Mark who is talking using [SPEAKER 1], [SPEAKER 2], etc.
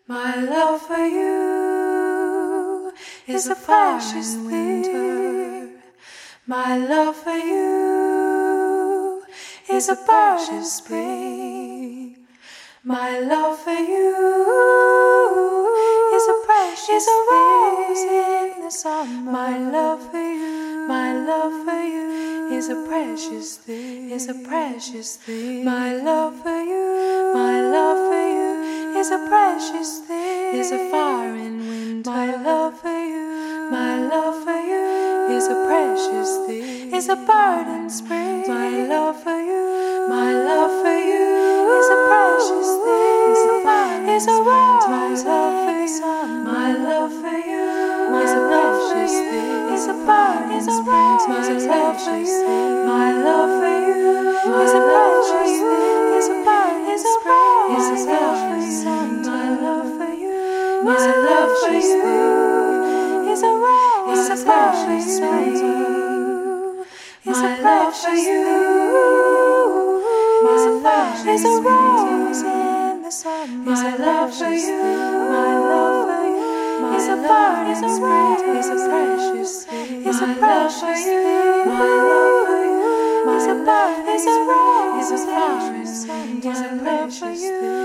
[SPEAKER 1] My love for you is a precious thing. My love for you is a bird in spring. My love for you is a precious rose in the summer. My love for you, my love for you is a precious thing, is a precious thing. My love for you, my love for you is a precious thing, is a fire in winter. My love for you, my love for you is a precious thing, is a bird in spring. My love for you, my love for you is a precious thing, is a fire, is a rose. My love for you, my love for you is a precious thing, is a bird, is a rose. My love for you, my love for you is a precious thing, is a bird, is a rose. Is a precious. My love for you, my love for you is a rose, is a precious thing. My love for you is a rose in the sun. My love for you, my love for you is a bird, is a rose, is a precious thing. Is a precious thing. My love for you is a bird, is a rose, is a precious thing. Is a precious thing.